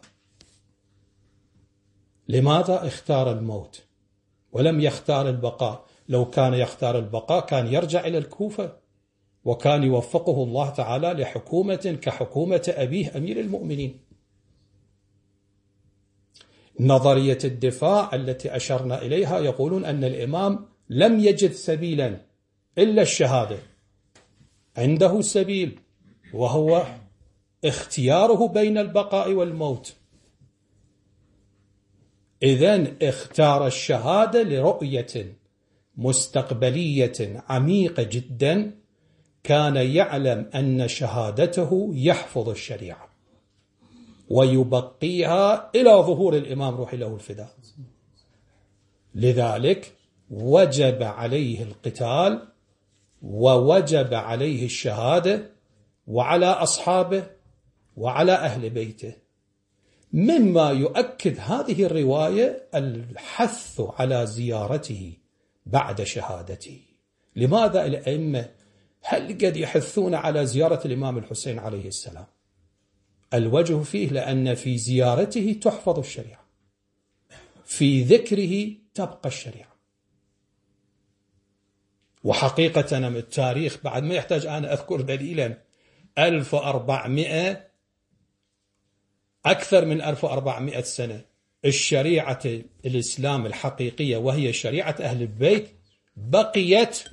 لماذا اختار الموت ولم يختار البقاء؟ لو كان يختار البقاء كان يرجع إلى الكوفة، وكان يوفقه الله تعالى لحكومة كحكومة أبيه أمير المؤمنين. نظرية الدفاع التي أشرنا إليها يقولون أن الإمام لم يجد سبيلا إلا الشهادة، عنده سبيل وهو اختياره بين البقاء والموت. إذن اختار الشهادة لرؤية مستقبلية عميقة جدا، كان يعلم أن شهادته يحفظ الشريعة ويبقيها إلى ظهور الإمام روح له الفداء. لذلك وجب عليه القتال ووجب عليه الشهادة وعلى أصحابه وعلى أهل بيته. مما يؤكد هذه الرواية الحث على زيارته بعد شهادته. لماذا الأئمة هل قد يحثون على زيارة الإمام الحسين عليه السلام؟ الوجه فيه لأن في زيارته تحفظ الشريعة، في ذكره تبقى الشريعة. وحقيقة التاريخ بعد ما يحتاج أنا أذكر دليلا، ألف وأربعمائة أكثر من ألف وأربعمائة سنة الشريعة الإسلام الحقيقية وهي شريعة أهل البيت بقيت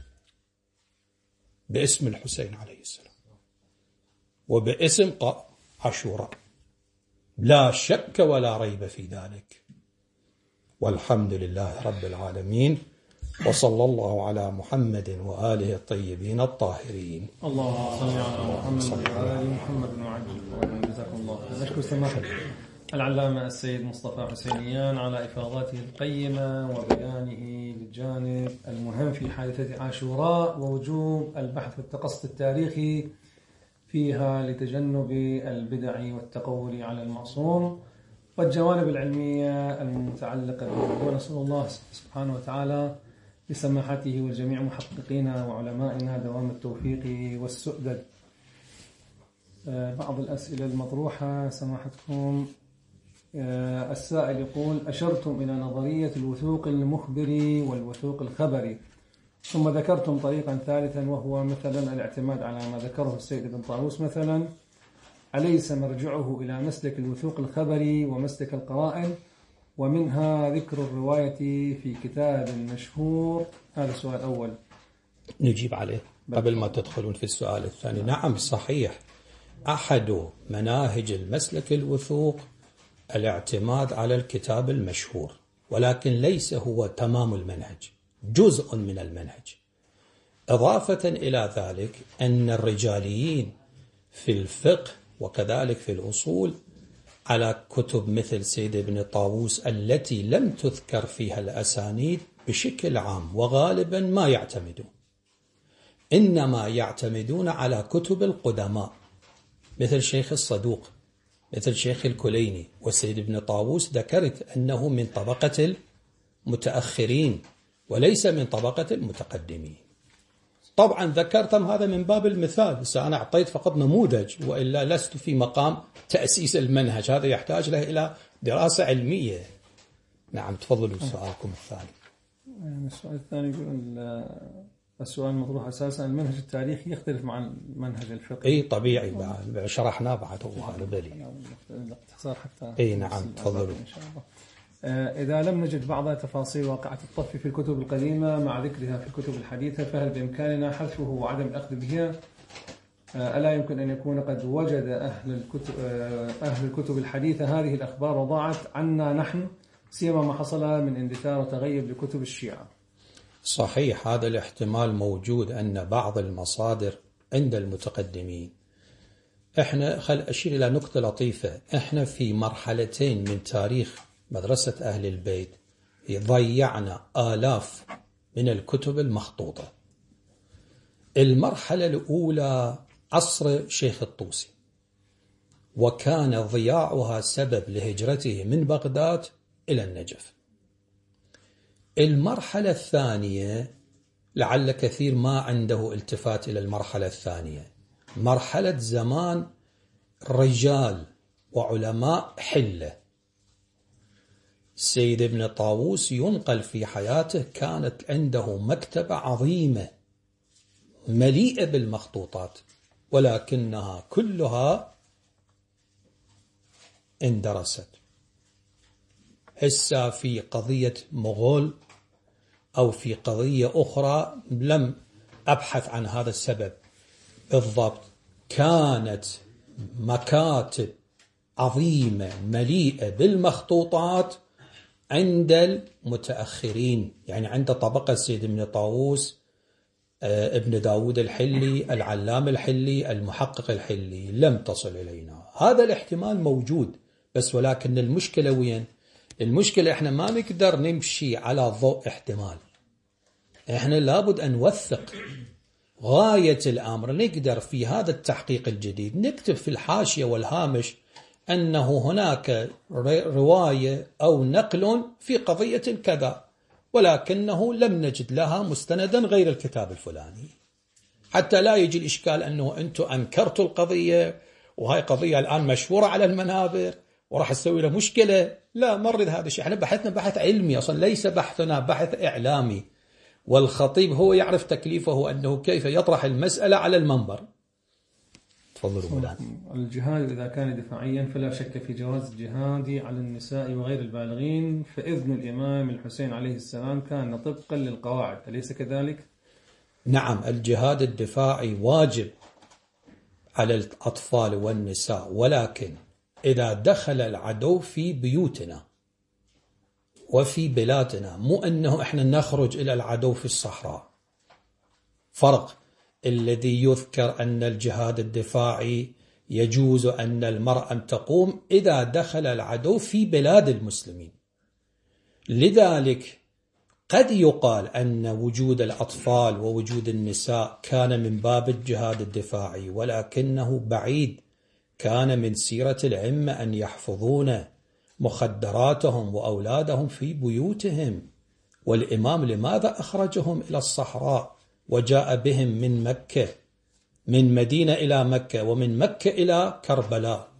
باسم الحسين عليه السلام وباسم عاشوراء، لا شك ولا ريب في ذلك. والحمد لله رب العالمين، وصلى الله على محمد وآله الطيبين الطاهرين. الله صل على محمد وعلى آل محمد وعجل. جزاكم الله خير. نشكر سماحة العلامة السيد مصطفى حسينيان على إفاضاته القيمة وبيانه للجانب المهم في حادثة عاشوراء ووجوب البحث والتقصي التاريخي فيها لتجنب البدع والتقول على المعصوم والجوانب العلمية المتعلقة به. ونسأل الله سبحانه وتعالى لسماحته وجميع محققينا وعلمائنا دوام التوفيق والسؤدد. بعض الأسئلة المطروحة سماحتكم. السائل يقول: أشرتم إلى نظرية الوثوق المخبري والوثوق الخبري، ثم ذكرتم طريقا ثالثا وهو مثلا الاعتماد على ما ذكره السيد ابن طاووس مثلا، أليس مرجعه إلى مسلك الوثوق الخبري ومسلك القرائن ومنها ذكر الرواية في كتاب مشهور؟ هذا السؤال الأول. نجيب عليه قبل ما تدخلون في السؤال الثاني. نعم صحيح، أحد مناهج المسلك الوثوق الاعتماد على الكتاب المشهور، ولكن ليس هو تمام المنهج، جزء من المنهج. إضافة إلى ذلك أن الرجاليين في الفقه وكذلك في الأصول على كتب مثل سيد ابن طاووس التي لم تذكر فيها الأسانيد بشكل عام وغالبا ما يعتمدون، إنما يعتمدون على كتب القدماء مثل شيخ الصدوق مثل شيخ الكليني. والسيد ابن طاووس ذكرت أنه من طبقة المتأخرين وليس من طبقة المتقدمين. طبعا ذكرتم هذا من باب المثال، أنا أعطيت فقط نموذج وإلا لست في مقام تأسيس المنهج، هذا يحتاج له إلى دراسة علمية. نعم تفضلوا سؤالكم الثاني. السؤال الثاني يقول: السؤال المطروح أساسا المنهج التاريخي يختلف مع المنهج الفقهي. اي طبيعي، بعد شرحناه بعد هذا بالي. الاختصار حتى. اي نعم تفضلوا. إن شاء الله. إذا لم نجد بعض تفاصيل واقعة الطف في الكتب القديمة مع ذكرها في الكتب الحديثة، فهل بإمكاننا حذفه وعدم الأخذ بها؟ ألا يمكن أن يكون قد وجد أهل الكتب أهل الكتب الحديثة هذه الأخبار وضاعت عنا نحن، سيما ما حصل من اندثار وتغيب لكتب الشيعة؟ صحيح، هذا الاحتمال موجود، أن بعض المصادر عند المتقدمين. احنا خل أشير إلى نقطة لطيفة، احنا في مرحلتين من تاريخ مدرسة أهل البيت ضيعنا آلاف من الكتب المخطوطة. المرحلة الأولى عصر شيخ الطوسي، وكان ضياعها سبب لهجرته من بغداد إلى النجف. المرحلة الثانية لعل كثير ما عنده التفات إلى المرحلة الثانية، مرحلة زمان رجال وعلماء حلة. السيد ابن طاووس ينقل في حياته كانت عنده مكتبة عظيمة مليئة بالمخطوطات، ولكنها كلها اندرست. هسه في قضية مغول أو في قضية أخرى لم أبحث عن هذا السبب بالضبط. كانت مكاتب عظيمة مليئة بالمخطوطات عند المتأخرين، يعني عند طبقة سيد ابن طاووس، ابن داود الحلي، العلام الحلي، المحقق الحلي، لم تصل إلينا. هذا الاحتمال موجود، بس ولكن المشكلة وين؟ المشكلة احنا ما نقدر نمشي على ضوء احتمال، احنا لابد أن نوثق غاية الأمر. نقدر في هذا التحقيق الجديد نكتب في الحاشية والهامش أنه هناك رواية أو نقل في قضية كذا، ولكنه لم نجد لها مستندا غير الكتاب الفلاني، حتى لا يجي الإشكال أنه أنتم أنكرتوا القضية وهاي قضية الآن مشهورة على المنابر وراح تسوي له مشكلة. لا، مرد هذا الشيء. احنا بحثنا بحث علمي، أصلا ليس بحثنا بحث إعلامي. والخطيب هو يعرف تكليفه أنه كيف يطرح المسألة على المنبر. تفضلوا مولانا. الجهاد إذا كان دفاعيا فلا شك في جواز الجهاد على النساء وغير البالغين، فإذن الإمام الحسين عليه السلام كان طبقا للقواعد، أليس كذلك؟ نعم، الجهاد الدفاعي واجب على الأطفال والنساء، ولكن إذا دخل العدو في بيوتنا وفي بلادنا، مو أنه إحنا نخرج إلى العدو في الصحراء. فرق. الذي يذكر أن الجهاد الدفاعي يجوز أن المرأة تقوم إذا دخل العدو في بلاد المسلمين. لذلك قد يقال أن وجود الأطفال ووجود النساء كان من باب الجهاد الدفاعي، ولكنه بعيد. كان من سيرة الأئمة أن يحفظون مخدراتهم وأولادهم في بيوتهم. والإمام لماذا أخرجهم إلى الصحراء وجاء بهم من مكة، من مدينة إلى مكة ومن مكة إلى كربلاء؟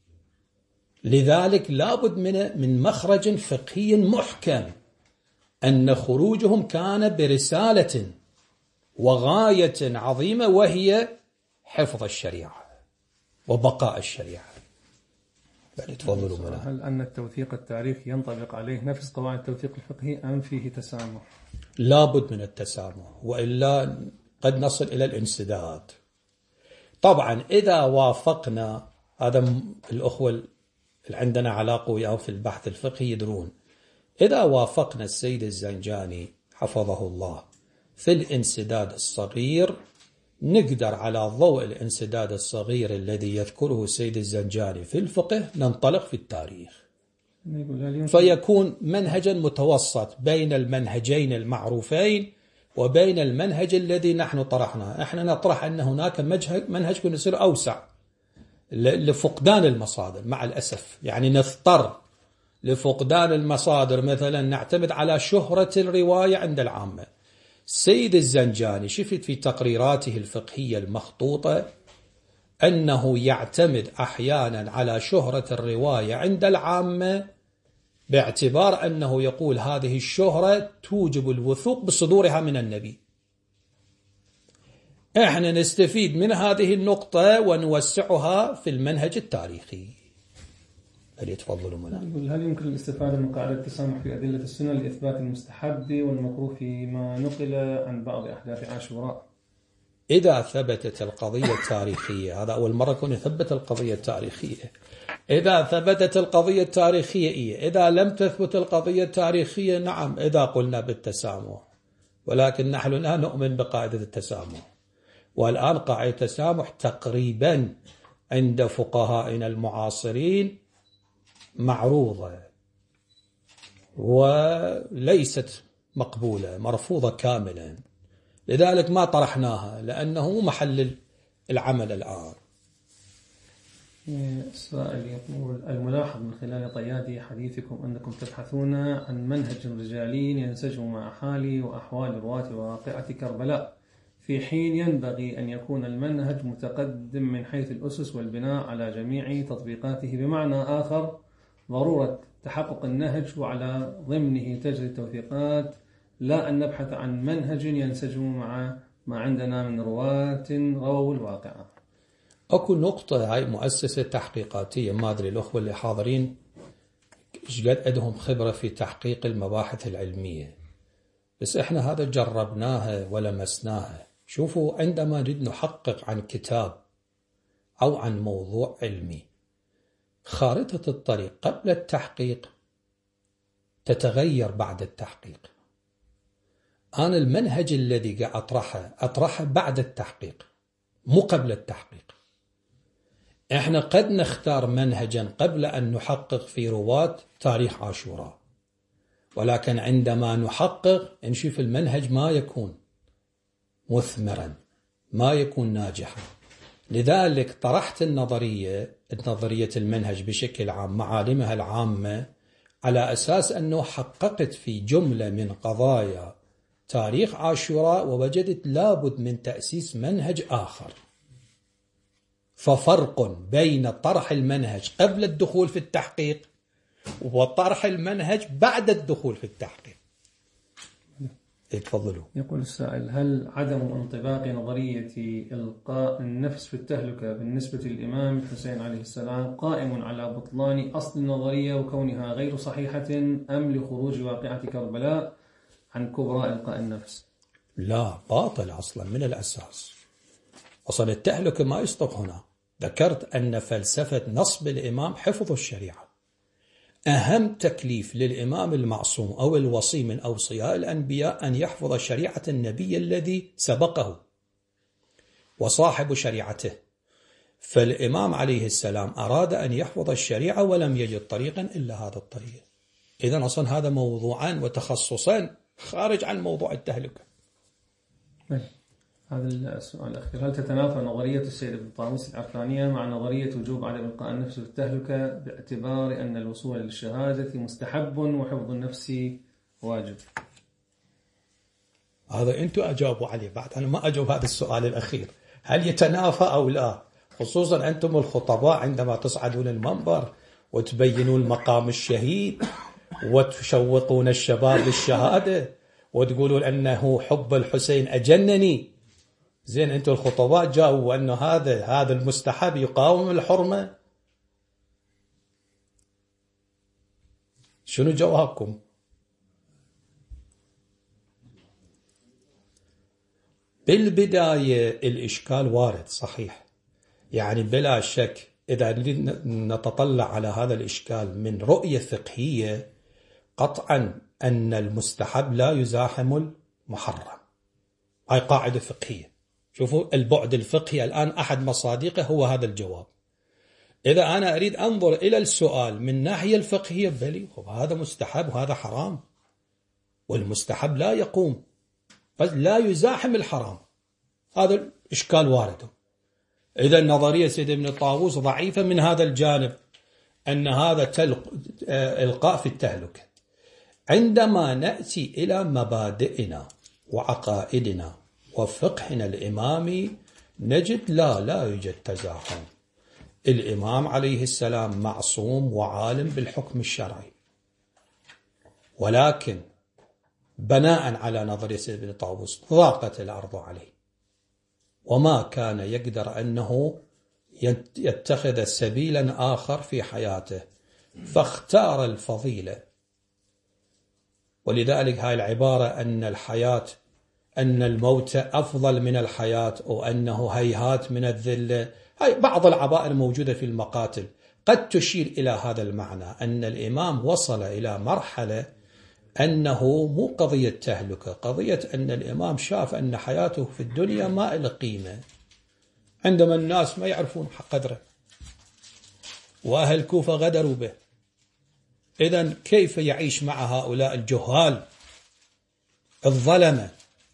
لذلك لابد من من مخرج فقهي محكم أن خروجهم كان برسالة وغاية عظيمة، وهي حفظ الشريعة وبقاء الشريعة. يعني تفضلوا منها. هل أن التوثيق التاريخي ينطبق عليه نفس قواعد التوثيق الفقهي أم فيه تسامح؟ لابد من التسامح، وإلا قد نصل إلى الانسداد. طبعا إذا وافقنا، هذا الأخوة اللي عندنا علاقة وياه في البحث الفقهي يدرون، إذا وافقنا السيد الزنجاني حفظه الله في الانسداد الصغير، نقدر على ضوء الانسداد الصغير الذي يذكره السيد الزنجاني في الفقه ننطلق في التاريخ، فيكون منهجا متوسط بين المنهجين المعروفين وبين المنهج الذي نحن طرحناه. احنا نطرح أن هناك منهج يصير أوسع لفقدان المصادر مع الأسف. يعني نضطر لفقدان المصادر، مثلا نعتمد على شهرة الرواية عند العامة. السيد الزنجاني شفت في تقريراته الفقهية المخطوطة أنه يعتمد أحيانا على شهرة الرواية عند العامة، باعتبار أنه يقول هذه الشهرة توجب الوثوق بصدورها من النبي. احنا نستفيد من هذه النقطة ونوسعها في المنهج التاريخي. هل يتفضلوا منها؟ هل يمكن الاستفادة من قاعدة التسامح في أدلة السنة لإثبات المستحب والمكروه فيما نقل عن بعض أحداث عاشوراء؟ إذا ثبتت القضية التاريخية، هذا أول مرة كون يثبت القضية التاريخية. إذا ثبتت القضية التاريخية إيه، إذا لم تثبت القضية التاريخية نعم، إذا قلنا بالتسامح، ولكن نحن لا نؤمن بقاعدة التسامح. والآن قاعدة التسامح تقريبا عند فقهائنا المعاصرين معروضة وليست مقبولة، مرفوضة كاملا. لذلك ما طرحناها لأنه محل العمل الآن. السؤال يقول: الملاحظ من خلال طيات حديثكم أنكم تبحثون عن منهج رجالي ينسجم مع حال وأحوال رواة واقعة كربلاء، في حين ينبغي أن يكون المنهج متقدم من حيث الأسس والبناء على جميع تطبيقاته. بمعنى آخر، ضرورة تحقق النهج وعلى ضمنه تجري التوثيقات، لا أن نبحث عن منهج ينسجم مع ما عندنا من رواة رووا الواقعة. أكو نقطة، هاي مؤسسة تحقيقاتية، ما أدري الأخوة اللي حاضرين إيش قد عندهم خبرة في تحقيق المباحث العلمية، بس إحنا هذا جربناها ولمسناها. شوفوا، عندما نريد نحقق عن كتاب أو عن موضوع علمي، خارطة الطريق قبل التحقيق تتغير بعد التحقيق. أنا المنهج الذي قاعد أطرحه أطرحه بعد التحقيق مو قبل التحقيق. إحنا قد نختار منهجا قبل أن نحقق في رواة تاريخ عاشوراء، ولكن عندما نحقق نشوف المنهج ما يكون مثمرا، ما يكون ناجحا. لذلك طرحت النظرية النظرية المنهج بشكل عام، معالمها العامة، على أساس أنه حققت في جملة من قضايا تاريخ عاشوراء ووجدت لابد من تأسيس منهج آخر. ففرق بين طرح المنهج قبل الدخول في التحقيق وطرح المنهج بعد الدخول في التحقيق. تفضلوا. يقول السائل: هل عدم انطباق نظرية إلقاء النفس في التهلكة بالنسبة للإمام الحسين عليه السلام قائم على بطلان أصل النظرية وكونها غير صحيحة، أم لخروج واقعة كربلاء عن كبرى إلقاء النفس؟ لا، باطل أصلا من الأساس. أصلا التهلكة ما يصدق هنا. ذكرت أن فلسفة نصب الإمام حفظ الشريعة. أهم تكليف للإمام المعصوم أو الوصي من أوصياء الأنبياء أن يحفظ شريعة النبي الذي سبقه وصاحب شريعته. فالإمام عليه السلام أراد أن يحفظ الشريعة ولم يجد طريقا إلا هذا الطريق. إذن أصلا هذا موضوعان وتخصصان خارج عن موضوع التهلكة. هذا السؤال الأخير: هل تتنافى نظرية السيد ابن طاووس العرفانية مع نظرية وجوب عدم إلقاء النفس في التهلكة باعتبار أن الوصول للشهادة مستحب وحفظ النفس واجب؟ هذا أنتم أجابوا عليه، بعد أنا ما أجاوب هذا السؤال الأخير، هل يتنافى أو لا؟ خصوصا أنتم الخطباء عندما تصعدون المنبر وتبينون مقام الشهيد وتشوقون الشباب للشهادة وتقولون أنه حب الحسين أجنني. زين، أنتم الخطباء جاوبوا أنه هذا هذا المستحب يقاوم الحرمة. شنو جوابكم؟ بالبداية الإشكال وارد صحيح، يعني بلا شك إذا نتطلع على هذا الإشكال من رؤية فقهية قطعا أن المستحب لا يزاحم المحرم. هاي قاعدة فقهية. شوفوا البعد الفقهي الآن أحد مصادقه هو هذا الجواب. إذا أنا أريد أنظر إلى السؤال من ناحية الفقهية، بلي هذا مستحب وهذا حرام، والمستحب لا يقوم بس لا يزاحم الحرام. هذا الإشكال وارد. إذا نظرية سيد ابن طاووس ضعيفة من هذا الجانب، أن هذا تلق... إلقاء في التهلكة. عندما نأتي إلى مبادئنا وعقائدنا وفقهنا الإمامي نجد لا لا يوجد تزاحم. الإمام عليه السلام معصوم وعالم بالحكم الشرعي، ولكن بناء على نظرية سيد ابن طاووس ضاقت الأرض عليه وما كان يقدر أنه يتخذ سبيلا آخر في حياته، فاختار الفضيلة. ولذلك هاي العبارة أن الحياة أن الموت أفضل من الحياة أو أنه هيهات من الذلة، هاي بعض العبائر موجودة في المقاتل قد تشير إلى هذا المعنى، أن الإمام وصل إلى مرحلة أنه مو قضية تهلكة، قضية أن الإمام شاف أن حياته في الدنيا ما إلى قيمة عندما الناس ما يعرفون قدره وأهل كوفة غدروا به. إذن كيف يعيش مع هؤلاء الجهال الظلمة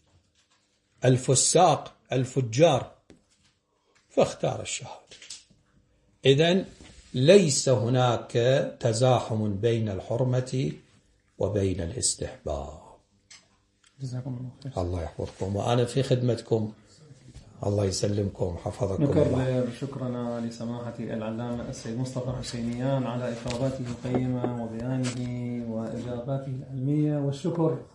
الفساق الفجار؟ فاختار الشهادة. إذن ليس هناك تزاحم بين الحرمة وبين الاستحباب. جزاكم الله خير. الله يحفظكم وأنا في خدمتكم. الله يسلمكم حفظكم الله. نكرر شكرنا لسماحة العلامة السيد مصطفى حسينيان على إفاضاته القيمة وبيانه وإجاباته العلمية، والشكر